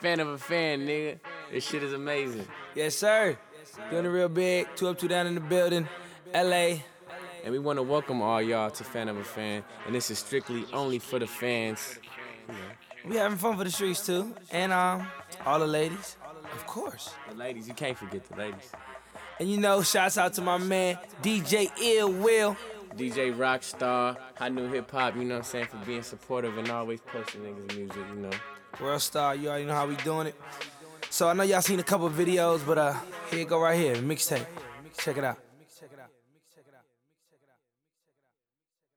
Fan of a fan, nigga. This shit is amazing. Yes, sir. Doing it real big. 2 Up, 2 Down in the building. LA. And we want to welcome all y'all to Fan of a Fan. And this is strictly only for the fans. We having fun for the streets too. And all the ladies. Of course. The ladies, you can't forget the ladies. And you know, shouts out to my man, DJ Ill Will. DJ Rockstar, Hot New Hip Hop, you know what I'm saying, for being supportive and always posting niggas' music, you know. World Star, you already know how we doing it. So I know y'all seen a couple of videos, but here you go right here, mixtape. Check it out.